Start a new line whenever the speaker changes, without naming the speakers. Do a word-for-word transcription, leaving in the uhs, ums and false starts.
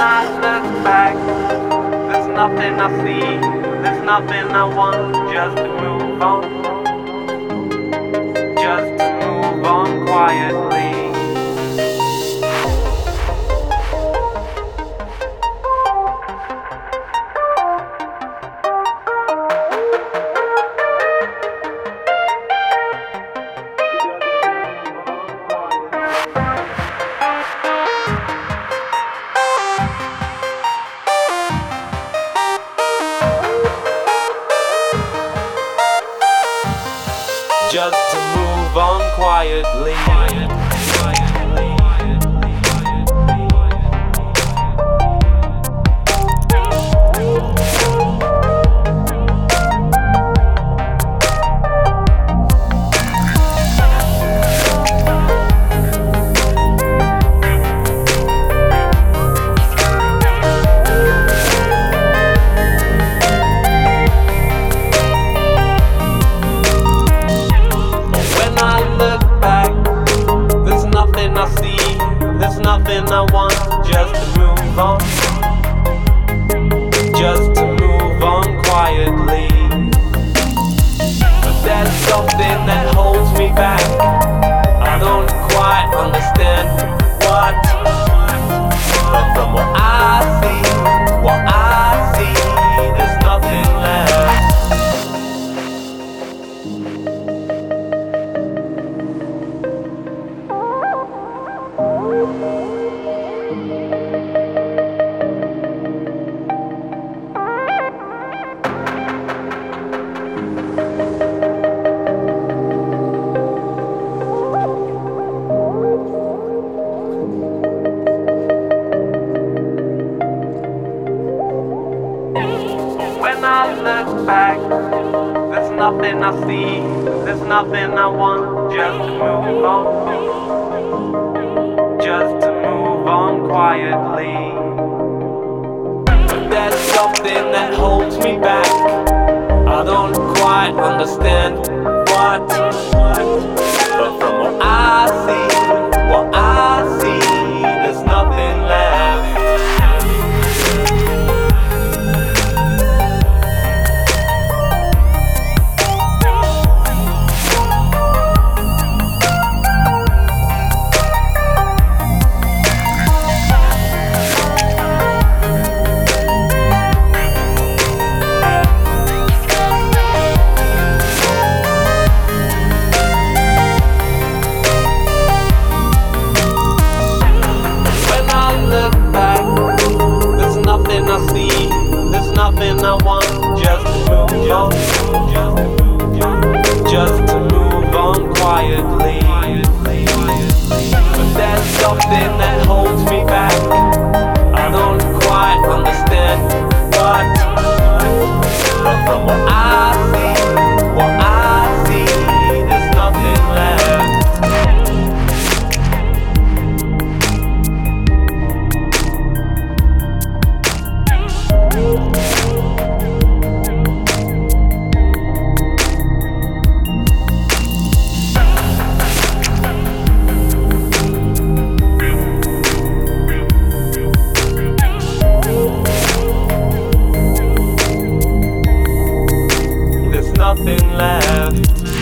I look back, there's nothing I see, there's nothing I want, just to move on, just to move on quietly. Just to move on quietly. Nothing I want, just to move on, just to move on quietly. But there's something that holds me back, I don't quite understand what. But from what I see, what I see, there's nothing left. When I look back, there's nothing I see, there's nothing I want, just to move on, just to move on quietly. But there's something that holds me back, I don't quite understand what. But from what I see, what I see, there's nothing left. Nothing I want, just to move on, just to move on quietly. But there's something that holds me back, I don't quite understand what. But from what I see, what I see, there's nothing left. Nothing left.